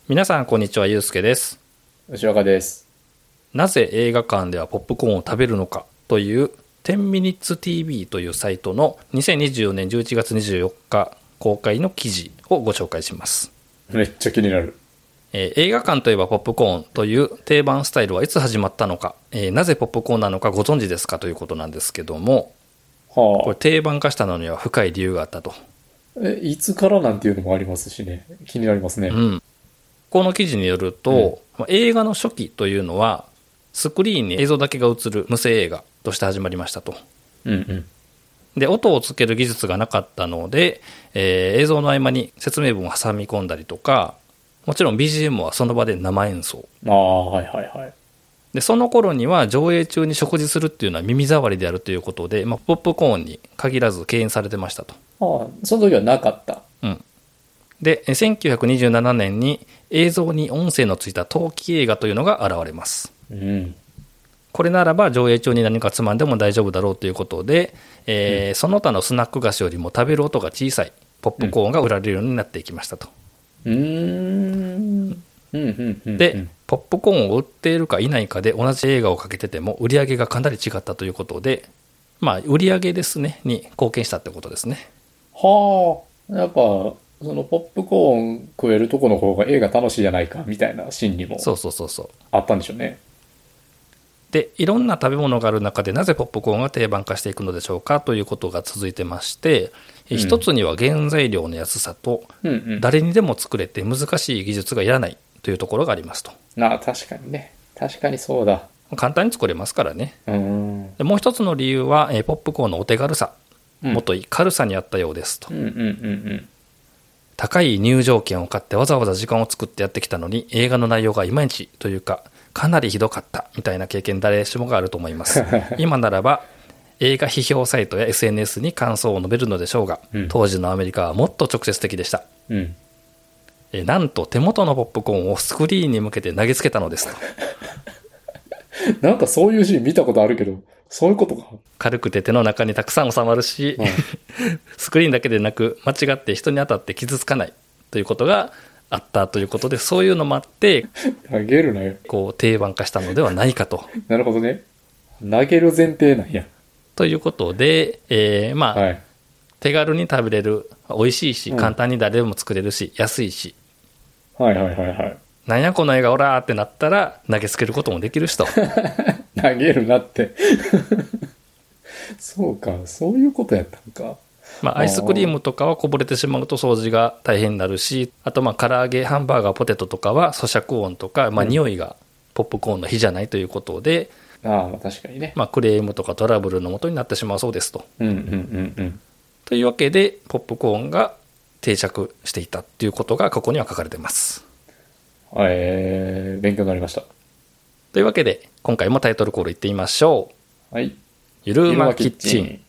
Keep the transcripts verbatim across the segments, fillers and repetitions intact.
皆さんこんにちは、ゆうすけです。 吉岡です。 なぜ映画館ではポップコーンを食べるのかというじゅうミニッツ ティーブイ というサイトのにせんにじゅうよねんじゅういちがつにじゅうよっか公開の記事をご紹介します。 めっちゃ気になる。 えー、映画館といえばポップコーンという定番スタイルはいつ始まったのか、えー、なぜポップコーンなのかご存知ですかということなんですけども、はあ、これ定番化したのには深い理由があったと。 え、いつからなんていうのもありますしね、気になりますね。 うん。この記事によると、うん、映画の初期というのはスクリーンに映像だけが映る無声映画として始まりましたと。 うんうん。 で、音をつける技術がなかったので、えー、映像の合間に説明文を挟み込んだりとか、もちろん ビージーエム はその場で生演奏。 ああ、はいはいはい。 で、その頃には上映中に食事するっていうのは耳障りであるということで、まあ、ポップコーンに限らず敬遠されてましたと。 ああ、その時はなかった。 うん。で、せんきゅうひゃくにじゅうななねんに映像に音声のついたトーキー映画というのが現れます。 うん。 これならば上映中に何かつまんでも大丈夫だろうということで、えーうん、その他のスナック菓子よりも食べる音が小さいポップコーンが売られるようになっていきましたと。 うーん。うんうんうん。 で、ポップコーンを売っているか否いかで同じ映画をかけてても売り上げがかなり違ったということで、まあ売り上げですねに貢献したってことですね。 はあ、やっぱそのポップコーン食えるとこの方が映画楽しいじゃないかみたいな心理もそうそうそうそうあったんでしょうね。 で、いろんな食べ物がある中でなぜポップコーンが定番化していくのでしょうかということが続いてまして、うん、一つには原材料の安さと、うんうん、誰にでも作れて難しい技術がいらないというところがありますと。 なあ、確かにね。確かにそうだ。 簡単に作れますからね。 うん。 でもう一つの理由は、えー、ポップコーンのお手軽さ、うん、もっといい軽さにあったようですと。 うんうんうんうん。 高い入場券を買ってわざわざ時間を作ってやってきたのに映画の内容がいまいちというかかなりひどかったみたいな経験誰しもがあると思います今ならば映画批評サイトや エスエヌエス に感想を述べるのでしょうが、うん、当時のアメリカはもっと直接的でした、うん、えなんと手元のポップコーンをスクリーンに向けて投げつけたのですとなんかそういうシーン見たことあるけどそういうことか。 軽くて手の中にたくさん収まるし、うん、スクリーンだけでなく間違って人に当たって傷つかないということがあったということで、そういうのもあって投げるなよこう定番化したのではないかと。 なるほどね。投げる前提なんやということで、えー、まあ、はい、手軽に食べれる、美味しいし、うん、簡単に誰でも作れるし安いし、 はいはいはいはい、 なんやこの映画オラーってなったら投げつけることもできるしと投げるなってそうか、そういうことやったのか。 まあ、アイスクリームとかはこぼれてしまうと掃除が大変になるし、あとまあ唐揚げ、ハンバーガー、ポテトとかは咀嚼音とか、まあ、匂いがポップコーンの比じゃないということで、 うん、ああ確かにね、 まあ、クレームとかトラブルの元になってしまうそうですと、 うんうんうんうん、 というわけでポップコーンが定着していたということがここには書かれています。 えー、勉強になりました。 というわけで今回もタイトルコールいってみましょう。はい、 ゆるうまキッチン。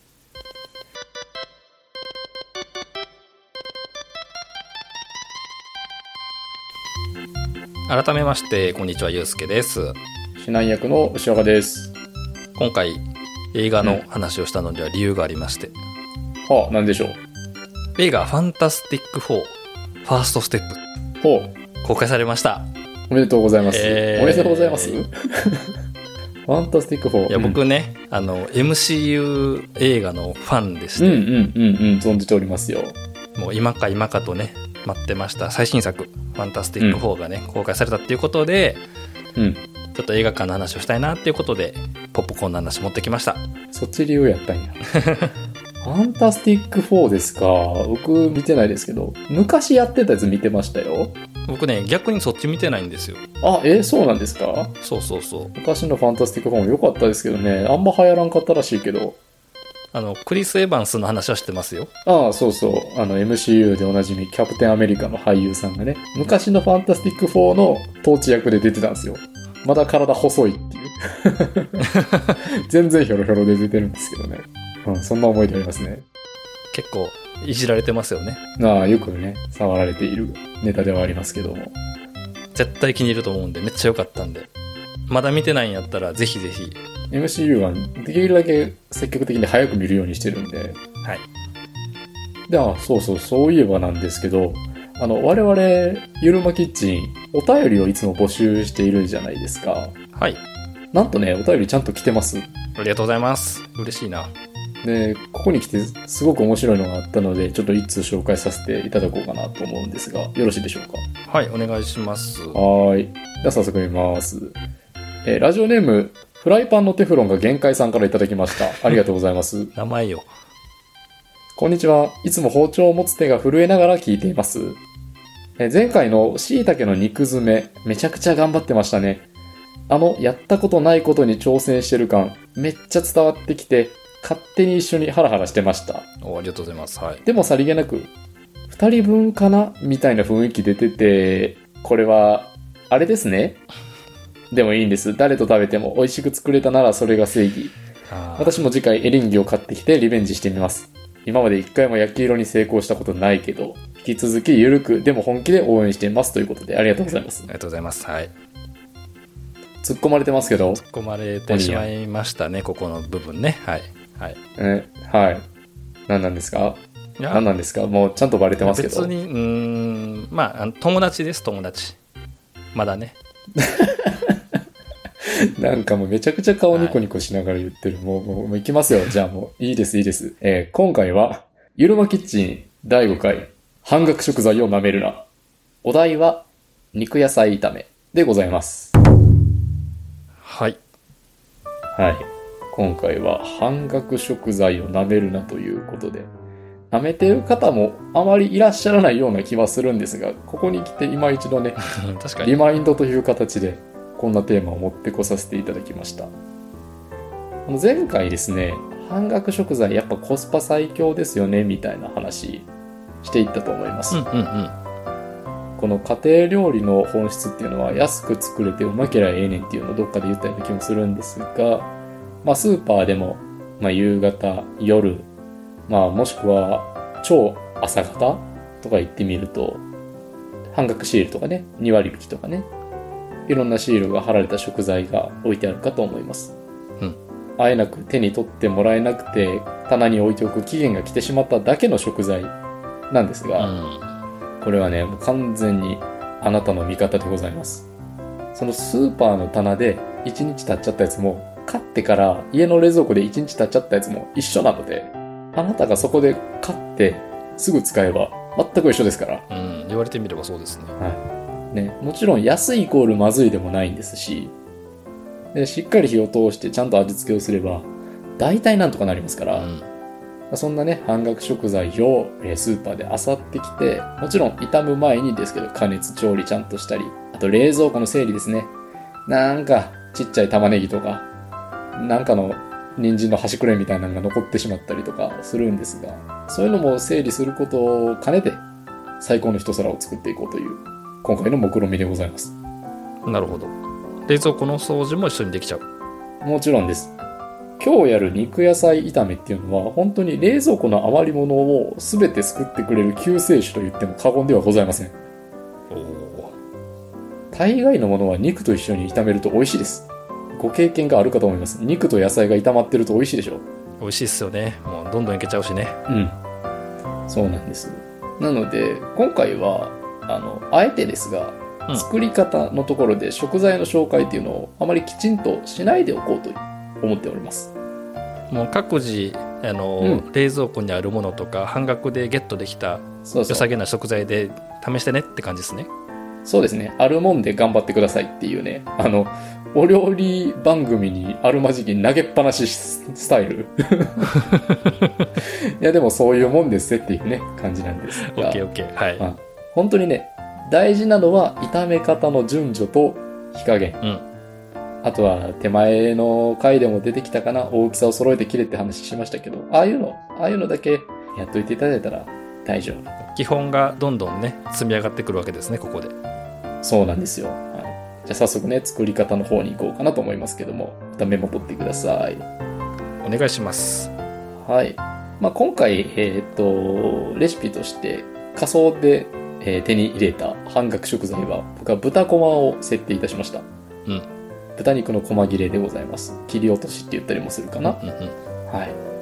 改めましてこんにちは、ゆうすけです。 指南役の牛岡です。 今回映画の話をしたのには理由がありまして、 うん、はあ、何でしょう。 映画ファンタスティックフォーファーストステップ、 ほう、 公開されました。 おめでとうございます、えー、おめでとうございますファンタスティックフォー、 いや僕ね、うん、あの エムシーユー 映画のファンでして、 うんうんうんうん、存じておりますよ。 もう今か今かとね待ってました最新作ファンタスティックフォーがね、うん、公開されたっていうことで、うん、ちょっと映画館の話をしたいなっていうことでポップコーンの話持ってきました。 そっち理由やったんやファンタスティックフォーですか。僕見てないですけど昔やってたやつ見てましたよ。 僕ね逆にそっち見てないんですよ。 あ、えー、そうなんですか。 そうそうそう、 昔のファンタスティックフォーも良かったですけどね、あんま流行らんかったらしいけど、 あのクリス・エヴァンスの話は知ってますよ。 ああ、そうそう、あの エムシーユー でおなじみキャプテンアメリカの俳優さんがね、昔のファンタスティックフォーのトーチ役で出てたんですよ。まだ体細いっていう全然ヒョロヒョロで出てるんですけどね、うん、そんな思い出ありますね。 結構いじられてますよね。 ああ、よくね触られているネタではありますけども、 絶対気に入ると思うんでめっちゃ良かったんで、まだ見てないんやったらぜひぜひ。 エムシーユー はできるだけ積極的に早く見るようにしてるんで、 はい。 で、あ、そうそう、そういえばなんですけど、 あの、我々、ゆるまキッチン、お便りをいつも募集しているじゃないですか。 はい。 なんとね、お便りちゃんと来てます。 ありがとうございます。嬉しいな。 で、ここに来てすごく面白いのがあったので、ちょっと一通紹介させていただこうかなと思うんですが、よろしいでしょうか。 はい、お願いします。 はーい。では早速見ます。えーラジオネーム、フライパンのテフロンが限界さんからいただきました。ありがとうございます。 名前よ。 こんにちは。いつも包丁を持つ手が震えながら聞いています。えー前回の椎茸の肉詰め、めちゃくちゃ頑張ってましたね。あの、やったことないことに挑戦してる感、めっちゃ伝わってきて、勝手に一緒にハラハラしてました。 お、ありがとうございます。はい。 でもさりげなく、二人分かなみたいな雰囲気出てて、これは、あれですね。でもいいんです。誰と食べても美味しく作れたならそれが正義。 あー私も次回エリンギを買ってきてリベンジしてみます。今まで一回も焼き色に成功したことないけど、引き続きゆるく、でも本気で応援していますということでありがとうございます。 ありがとうございます。はい。 突っ込まれてますけど、 突っ込まれてしまいましたね、ここの部分ね。はい。はい。 えはい。何なんですかいや何なんですかもうちゃんとバレてますけど。 別に、うーん、まああの、友達です、友達。まだね。 なんかもうめちゃくちゃ顔ニコニコしながら言ってる。もう、もう、もう行きますよ。じゃあもう、いいです、いいです。えー今回は、ゆるまキッチンだいごかい、半額食材を舐めるな。お題は、肉野菜炒めでございます。 はい。 はい。今回は、半額食材を舐めるなということで、舐めてる方もあまりいらっしゃらないような気はするんですが、ここに来て今一度ね、 確かに。 リマインドという形で、こんなテーマを持ってこさせていただきました。あの前回ですね、半額食材やっぱコスパ最強ですよね、みたいな話していったと思います。 うんうんうん。 この家庭料理の本質っていうのは安く作れてうまけりゃええねんっていうのをどっかで言ったような気もするんですが、まあスーパーでも、まあ夕方、夜、まあもしくは超朝方とか行ってみると、半額シールとかね、に割引とかね、いろんなシールが貼られた食材が置いてあるかと思います。 うん。 あえなく手に取ってもらえなくて、棚に置いておく期限が来てしまっただけの食材なんですが、 うんこれはね、もう完全にあなたの味方でございます。そのスーパーの棚でいちにち経っちゃったやつも、買ってから家の冷蔵庫でいちにち経っちゃったやつも一緒なので、あなたがそこで買ってすぐ使えば全く一緒ですから。 うん、言われてみればそうですね。 はい。ね、もちろん安いイコールまずいでもないんですし、でしっかり火を通してちゃんと味付けをすれば、大体なんとかなりますから、 うんそんなね、半額食材をえースーパーで漁ってきて、もちろん炒む前にですけど、加熱調理ちゃんとしたり、あと冷蔵庫の整理ですね。なんか、ちっちゃい玉ねぎとか、なんかの人参の端くれみたいなのが残ってしまったりとかするんですが、そういうのも整理することを兼ねて、最高の一皿を作っていこうという、今回の目論見でございます。 なるほど。冷蔵庫の掃除も一緒にできちゃう。 もちろんです。今日やる肉野菜炒めっていうのは本当に冷蔵庫の余り物を全て救ってくれる救世主と言っても過言ではございません。 おお。 大概のものは肉と一緒に炒めると美味しいです。ご経験があるかと思います。肉と野菜が炒まってると美味しいでしょ。 美味しいっすよね。もうどんどんいけちゃうしね。 うん。そうなんです。なので今回はあのあえてですが、 うん作り方のところで食材の紹介っていうのをあまりきちんとしないでおこうと思っております。 もう各自あの、 うん冷蔵庫にあるものとか半額でゲットできたそうそう良さげな食材で試してねって感じですね。 そうですね。あるもんで頑張ってくださいっていうね。あの、お料理番組にあるまじき投げっぱなしスタイル。いや、でもそういうもんですっていうね、感じなんですが。 OKOK はい、 まあ本当にね、大事なのは炒め方の順序と火加減。 うんあとは手前の回でも出てきたかな、大きさを揃えて切れって話しましたけど、ああいうの、ああいうのだけやっといていただいたら大丈夫。 基本がどんどんね積み上がってくるわけですね、ここで。 そうなんですよ。はい、じゃあ早速ね、作り方の方に行こうかなと思いますけども、またメモ取ってください。 お願いします。 はい。まあ、今回、えっと、レシピとして仮想で、えー手に入れた半額食材は、僕は豚こまを設定いたしました。 うん。 豚肉の細切れでございます。切り落としって言ったりもするかな。 うんうん。 はい。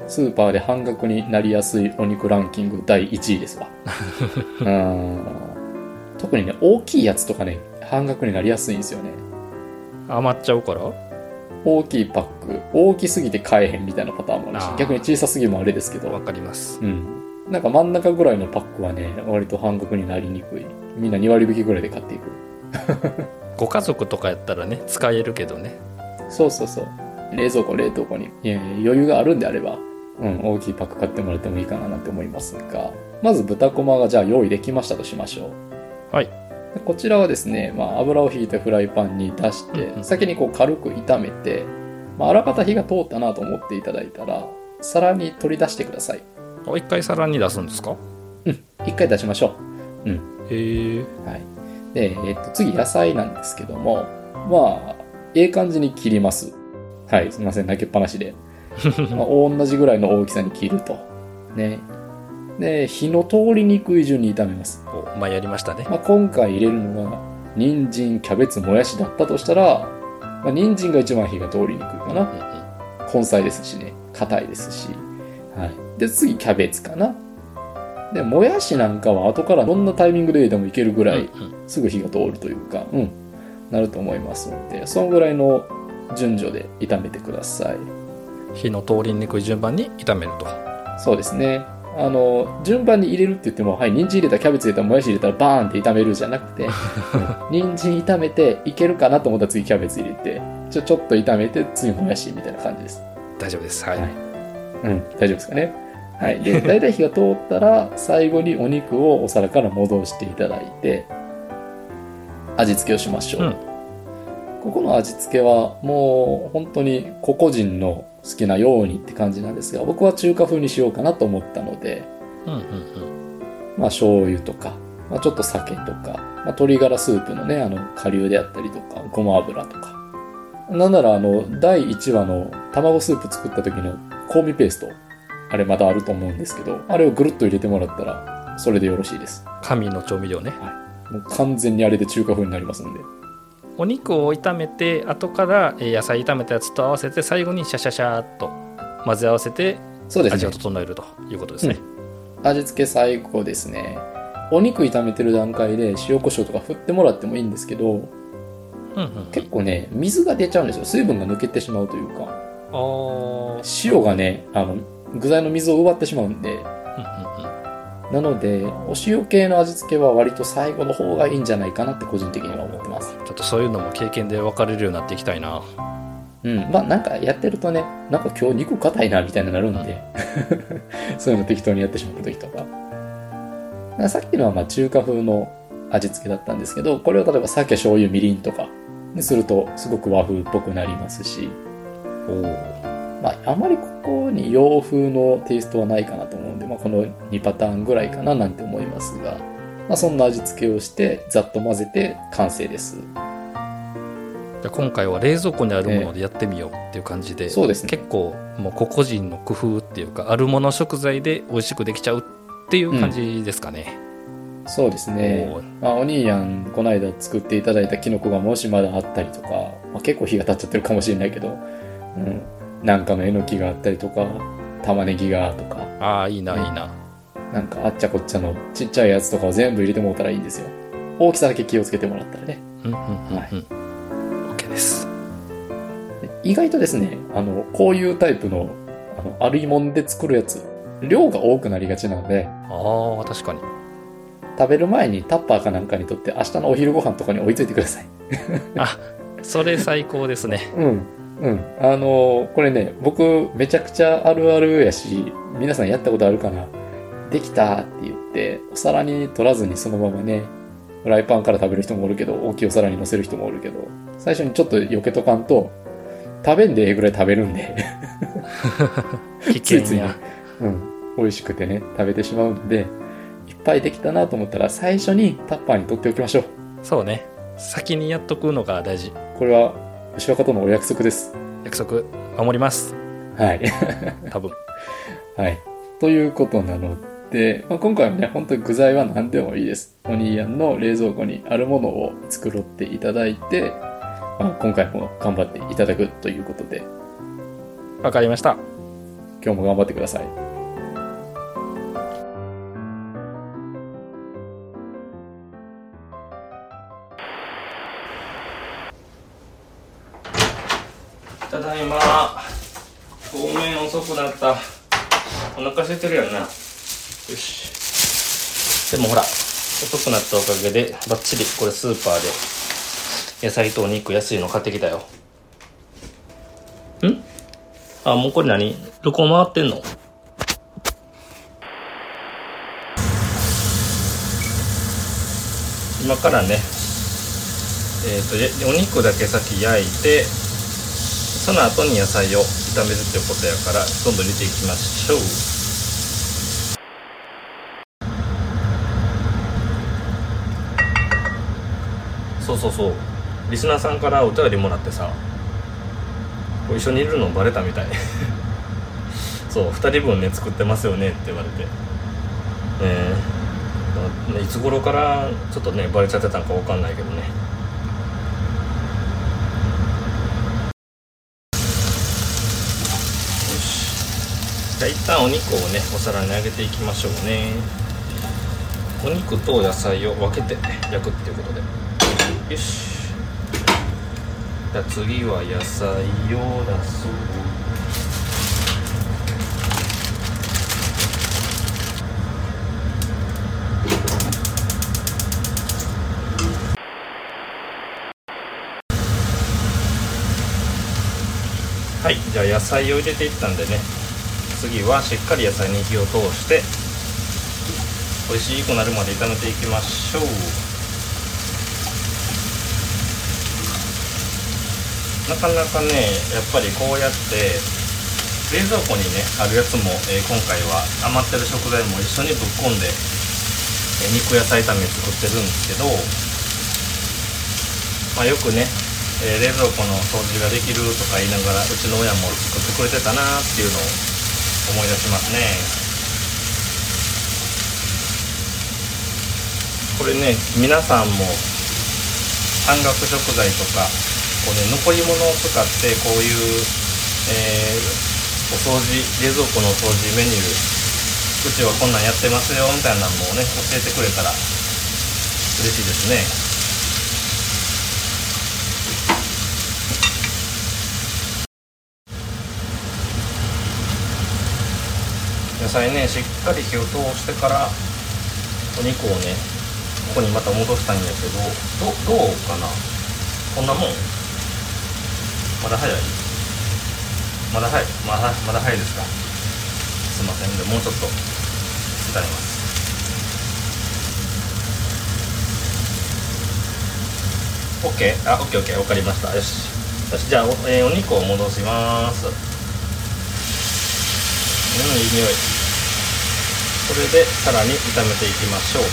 スーパーで半額になりやすいお肉ランキングだいいちいですわ。うーん、特にね、大きいやつとかね、半額になりやすいんですよね。 余っちゃうから。 大きいパック、大きすぎて買えへんみたいなパターンもあるし、 あー逆に小さすぎもあれですけど、 わかります。 うん。なんか真ん中ぐらいのパックはね、割と半額になりにくい。みんなに割引きぐらいで買っていく。 ご家族とかやったらね、使えるけどね。 そうそうそう。冷蔵庫、冷凍庫に、いやいや余裕があるんであれば、うん、大きいパック買ってもらってもいいかななんて思いますが、まず豚こまがじゃあ用意できましたとしましょう。 はい。 でこちらはですね、まあ、油をひいたフライパンに出して、 うんうん先にこう軽く炒めて、まあ、あらかた火が通ったなと思っていただいたら、皿に取り出してください。 お一回皿に出すんですか？ うん、一回出しましょう。うん。 へえ。 はい。で、えっと、次野菜なんですけども、まあ、ええ感じに切ります。はい、すみません、投げっぱなしで。まあ、同じぐらいの大きさに切ると。ね。で、火の通りにくい順に炒めます。 お前やりましたね。 まあ、今回入れるのが、人参、キャベツ、もやしだったとしたら、まあ、人参が一番火が通りにくいかな。根菜ですしね。硬いですし。はい。で、次、キャベツかな。で、もやしなんかは後からどんなタイミングで入れてもいけるぐらい、すぐ火が通るというか、うん、なると思いますので、そのぐらいの順序で炒めてください。 火の通りにくい順番に炒めると。 そうですね。あの、順番に入れるって言っても、はい、人参入れたらキャベツ入れたらもやし入れたらバーンって炒めるじゃなくて、人参炒めていけるかなと思ったら次キャベツ入れて、ちょ、ちょっと炒めて次もやしみたいな感じです。 大丈夫です。はい。 はい、うん、大丈夫ですかね。はい。で、だいたい火が通ったら、最後にお肉をお皿から戻していただいて、味付けをしましょう。 うん、 ここの味付けは、もう本当に個々人の好きなようにって感じなんですが、僕は中華風にしようかなと思ったので、 うんうんうん。 まあ醤油とか、まあ、ちょっと酒とか、まあ、鶏ガラスープのね、あの、顆粒であったりとか、ごま油とか。なんならあの、だいいちわの卵スープ作った時の香味ペースト、あれまだあると思うんですけど、あれをぐるっと入れてもらったら、それでよろしいです。 神の調味料ね。 もう完全にあれで中華風になりますんで。 お肉を炒めて、後からえー野菜炒めたやつと合わせて、最後にシャシャシャーっと混ぜ合わせて、 そうですね。 味を整えるということですね。 うん、味付け最後ですね。お肉炒めてる段階で塩コショウとか振ってもらってもいいんですけど、 うんうんうん、 結構ね、水が出ちゃうんですよ。水分が抜けてしまうというか。 あー塩がね、あの、具材の水を奪ってしまうんで、 うんうんうん、 なので、お塩系の味付けは割と最後の方がいいんじゃないかなって個人的には思ってます。 ちょっとそういうのも経験で分かれるようになっていきたいな。 うん。まあなんかやってるとね、なんか今日肉硬いなみたいになるんで、そういうの適当にやってしまった時とか。さっきのはまあ中華風の味付けだったんですけど、これを例えば酒、醤油、みりんとかにするとすごく和風っぽくなりますし、 おお。 まああまりここに洋風のテイストはないかなと思うんで、まあこのにパターンぐらいかななんて思いますが、まあそんな味付けをしてざっと混ぜて完成です。 じゃあ今回は冷蔵庫にあるものでやってみようっていう感じで、 えーそうですね。 結構もう個々人の工夫っていうか、あるもの食材で美味しくできちゃうっていう感じですかね。 うん、そうですね。 お, まあ、お兄やんこの間作っていただいたキノコがもしまだあったりとか、まあ、結構火が経っちゃってるかもしれないけど、うん、なんかのえのきがあったりとか玉ねぎがとか、 ああいいな、うん、いいな。 なんかあっちゃこっちゃのちっちゃいやつとかを全部入れてもらったらいいんですよ。大きさだけ気をつけてもらったらね。 うんうんうんうん、はい、OK です。 意外とですね、あのこういうタイプのあのあるいもんで作るやつ、量が多くなりがちなので、 ああ確かに食べる前にタッパーかなんかにとって明日のお昼ご飯とかに追いついてください。 あ、それ最高ですね。 うんうん。あのー、これね、僕めちゃくちゃあるあるやし、皆さんやったことあるかな。できたって言って、お皿に取らずにそのままね、フライパンから食べる人もおるけど、大きいお皿に乗せる人もおるけど、最初にちょっと避けとかんと、食べんでええぐらい食べるんで。 危険や。 ついついね、うん。美味しくてね、食べてしまうので、いっぱいできたなと思ったら最初にタッパーに取っておきましょう。 そうね。先にやっとくのが大事。 これは牛若とのお約束です。 約束守ります。 はい。 多分。 はい。ということなので、まあ、今回はね、本当に具材は何でもいいです。お兄やんの冷蔵庫にあるものを作ろっていただいて、まあ、今回も頑張っていただくということで。 わかりました。 今日も頑張ってください。 ただいま。ごめん遅くなった。お腹空いてるやんな。よし。でもほら遅くなったおかげでバッチリこれスーパーで野菜とお肉安いの買ってきたよ。ん？あ、もうこれ何？録音回ってんの？今からね、えーと、お肉だけ先焼いて、その後に野菜を炒めるっていうことやから、どんどん入れていきましょう。そうそうそう。リスナーさんからお便りもらってさ、一緒にいるのバレたみたいそうふたりぶんね作ってますよねって言われて、えー、いつ頃からちょっとねバレちゃってたのか分かんないけどね。よし、じゃあ一旦お肉をねお皿にあげていきましょうね。お肉と野菜を分けて焼くっていうことで、よし。じゃあ次は野菜を出そう。はい、じゃあ野菜を入れていったんでね、次はしっかり野菜に火を通して美味しくなるまで炒めていきましょう。なかなかねやっぱりこうやって冷蔵庫にねあるやつも、えー、今回は余ってる食材も一緒にぶっ込んで、えー、肉野菜炒め作ってるんですけど、まあ、よくね、えー、冷蔵庫の掃除ができるとか言いながらうちの親も作ってくれてたなっていうのを思い出しますね。これね皆さんも半額食材とかこう、ね、残り物を使ってこういう、えー、お掃除冷蔵庫のお掃除メニューうちはこんなんやってますよみたいなのもね教えてくれたら嬉しいですね。野菜ねしっかり火を通してからお肉をねここにまた戻したいんやけど、ど, どうかなこんなもんまだ早いまだ早いまだまだ早いですか。すいません。でもうちょっと炒めます。OK あ OKOK 分かりました。よしよし、じゃあ お,、えー、お肉を戻します。うん、いい匂い。これでさらに炒めていきましょう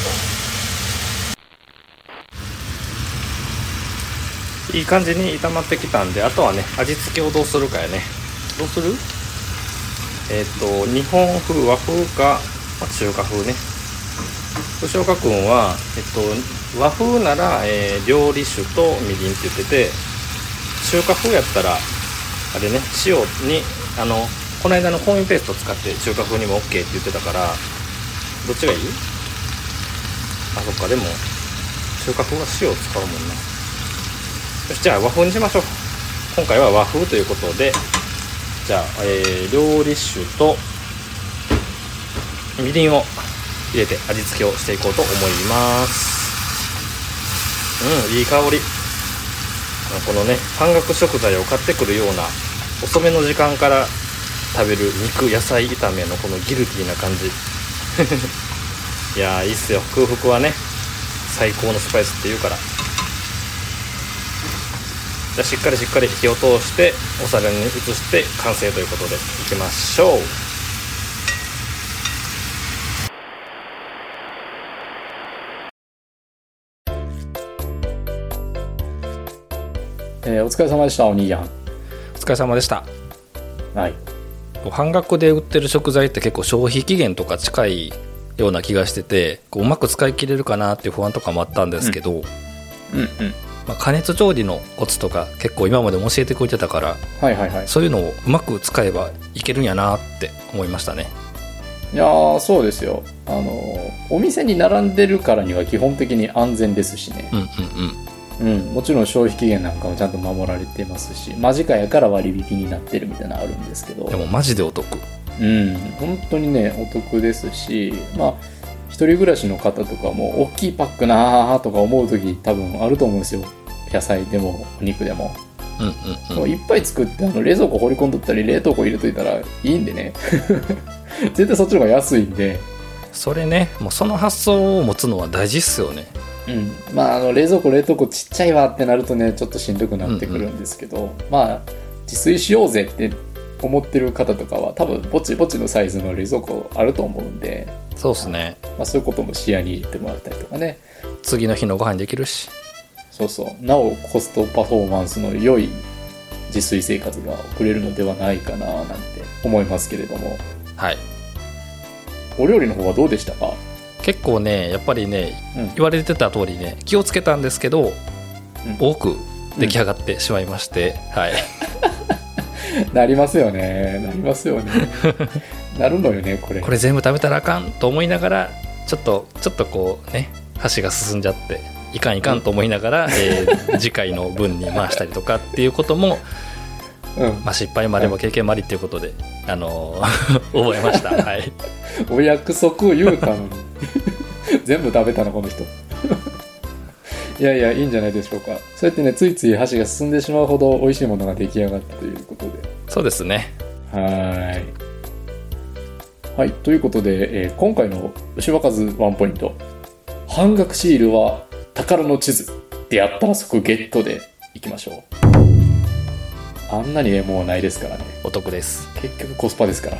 と。いい感じに炒まってきたんで、あとはね味付けをどうするかやね。どうする？えっ、ー、と日本風和風か、まあ、中華風ね。吉岡くんは、えっと、和風なら、えー、料理酒とみりんって言ってて、中華風やったらあれね塩にあのこの間の香味ペースト使って中華風にも OK って言ってたから、どっちがいい？あ、そっか。でも中華風は塩を使うもんな。よし、じゃあ和風にしましょう。今回は和風ということで、じゃあ、えー、料理酒とみりんを入れて味付けをしていこうと思います。うん、いい香り。このね半額食材を買ってくるような遅めの時間から食べる肉野菜炒めのこのギルティーな感じいやーいいっすよ。空腹はね最高のスパイスっていうから。じゃあしっかりしっかり火を通してお皿に移して完成ということでいきましょう。 えー、お疲れ様でした。お兄やんお疲れ様でした。 はい、 半額で売ってる食材って結構消費期限とか近いような気がしてて、こううまく使い切れるかなっていう不安とかもあったんですけど、 うんうんうん、 まあ、加熱調理のコツとか結構今までも教えてくれてたから、 はいはいはい。 そういうのをうまく使えばいけるんやなって思いましたね。 いやーそうですよ。あのお店に並んでるからには基本的に安全ですしね。 うんうんうん、もちろん消費期限なんかもちゃんと守られてますし、間近やから割引になってるみたいなのあるんですけど、 うん。でもマジでお得。 うん、本当にねお得ですし、まあ一人暮らしの方とかも大きいパックなーとか思う時多分あると思うんですよ。野菜でもお肉でも。 うんうんうん。 いっぱい作ってあの冷蔵庫放り込んどったり冷凍庫入れといたらいいんでね。絶対そっちの方が安いんで。 それね、もうその発想を持つのは大事っすよね。 うん、まああの冷蔵庫冷凍庫ちっちゃいわってなるとねちょっとしんどくなってくるんですけど、うんうん、まあ自炊しようぜって思ってる方とかは多分ぼちぼちのサイズの冷蔵庫あると思うんで、 そうですね、 まあ、そういうことも視野に入れてもらったりとかね、 次の日のご飯にできるし、 そうそうなおコストパフォーマンスの良い自炊生活が送れるのではないかななんて思いますけれども、 はい、 お料理の方はどうでしたか？ 結構ねやっぱりね、うん、言われてた通りね気をつけたんですけど、うん、多く出来上がってしまいまして、うん、はいなりますよねなりますよねなるのよねこれこれ全部食べたらあかんと思いながらちょっとちょっとこうね箸が進んじゃっていかんいかんと思いながら、うんえー、次回の分に回したりとかっていうことも、うんまあ、失敗もあれば経験もありっていうことで、うん、あのー、覚えました、はい、 お約束を言うたのに全部食べたのこの人いやいやいいんじゃないでしょうか。そうやってねついつい箸が進んでしまうほど美味しいものが出来上がったということで、 そうですね。 はいはいということで、えー、今回の牛若数ワンポイント、半額シールは宝の地図でやったら即ゲットでいきましょう。あんなにねもうないですからね。 お得です。 結局コスパですから。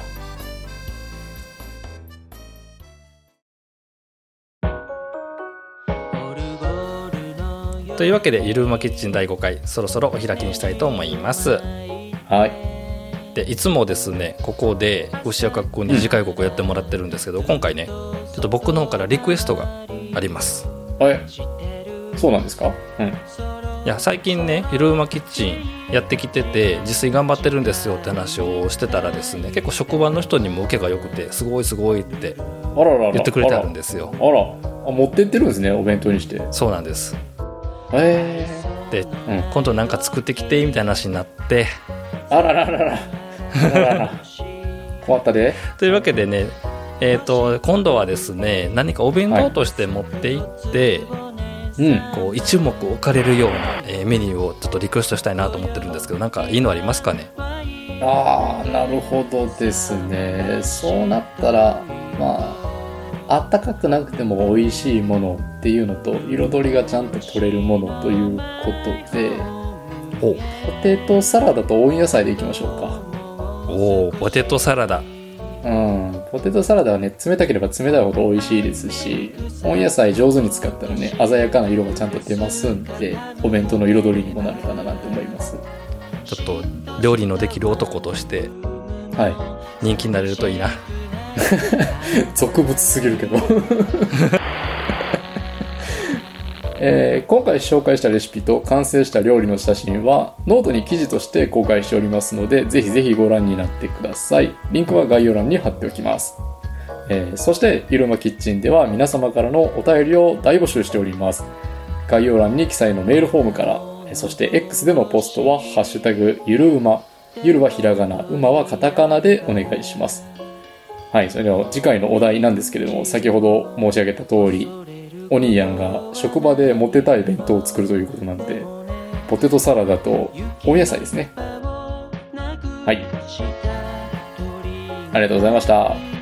というわけでゆるうまキッチンだいごかいそろそろお開きにしたいと思います。 はいでいつもですねここで牛若くんに次回告をやってもらってるんですけど、うん、今回ねちょっと僕の方からリクエストがあります。 えそうなんですか？うん。 いや最近ねゆるうまキッチンやってきてて自炊頑張ってるんですよって話をしてたらですね、結構職場の人にも受けが良くてすごいすごいって言ってくれてあるんですよ。 あらあらあ持ってってるんですねお弁当にして。 そうなんです。 へーで、うん、今度なんか作ってきてみたいな話になって、 あららららあららら困ったでというわけでね、えーと、今度はですね何かお弁当として持って行って、はいうん、こう一目置かれるような、えー、メニューをちょっとリクエストしたいなと思ってるんですけど、なんかいいのありますかね？ ああなるほどですね。そうなったらまああったかくなくても美味しいものっていうのと彩りがちゃんと取れるものということで、おポテトサラダと温野菜でいきましょうか。 おポテトサラダ、 うん、ポテトサラダはね冷たければ冷たいほど美味しいですし、温野菜上手に使ったらね鮮やかな色がちゃんと出ますんでお弁当の彩りにもなるかななんて思います。 ちょっと料理のできる男として人気になれるといいな、はい俗物すぎるけど、えー、今回紹介したレシピと完成した料理の写真はノートに記事として公開しておりますのでぜひぜひご覧になってください。リンクは概要欄に貼っておきます。えー、そしてゆるまキッチンでは皆様からのお便りを大募集しております。概要欄に記載のメールフォームから、そして X でのポストはハッシュタグゆるうま、ゆるはひらがな、うまはカタカナでお願いします。はい、それでは次回のお題なんですけれども、先ほど申し上げた通りお兄やんが職場でモテたい弁当を作るということなのでポテトサラダと温野菜ですね。はい、ありがとうございました。